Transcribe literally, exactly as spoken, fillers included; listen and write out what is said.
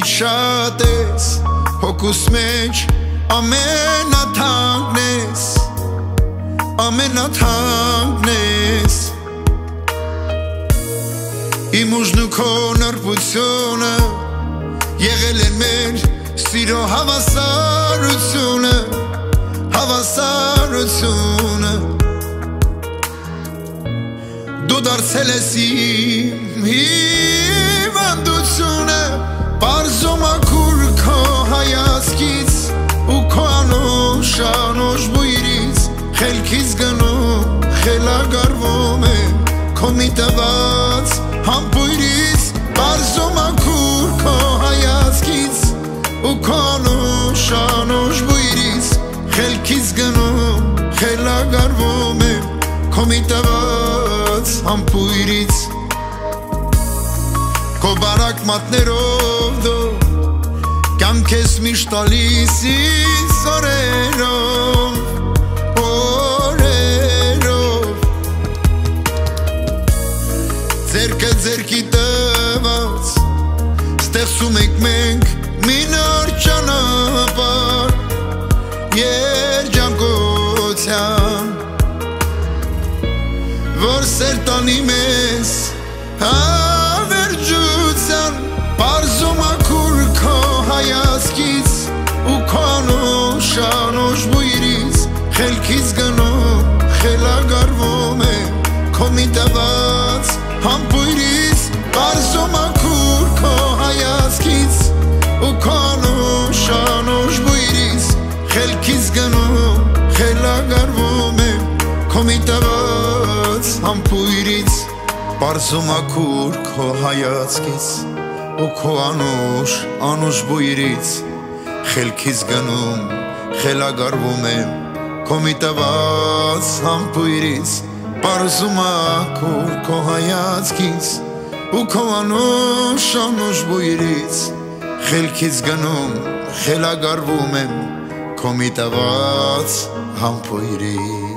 շատ ես հոգուս մեջ ամենաթանկն ես ամենաթանկն ես Իմ ուժն ու քո նրբությունը եղել են մեր սիրո հավասարությունը հավասարությունը Դու դարձել ես իմ հիվանդությունը Պարզում ակուր քո հայացքից ու քո անուշ անուշ բույրից Խելքից գնում խելագարվում է քո մի տված համբույրից Պարզում ակուր քո հայացքից ու քո անուշ անուշ բույրից Խելքից գնում խելագարվում է քո մի տված համբույրից Քո բարակ մատներով դու կյանք ես միշտ տալիս ինձ օրերով օրերով Ձերքը ձերքի տված ստեղծում ենք մենք մի նոր ճանապարհ երջանկության որ սեր տանի մեզ հավերժության Պարզում ակուր քո հայացքից ու քո անուշ անուշ բույրից Խելքից գնում խելագարվում է քո մի տված համբույրից Պարզում ակուր քո հայացքից ու քո անուշ անուշ բույրից Խելքից գնում խելագարվում է քո մի տված համբույրից Պարզում ակուր քո հայացքից ու քո անուշ անուշ բույրից Խելքից գնում խելագարվում եմ քո մի տված համբույրից Պարզում ակուր քո հայացքից ու քո անուշ անուշ բույրից Խելքից գնում խելագարվում եմ քո մի տված համբույրից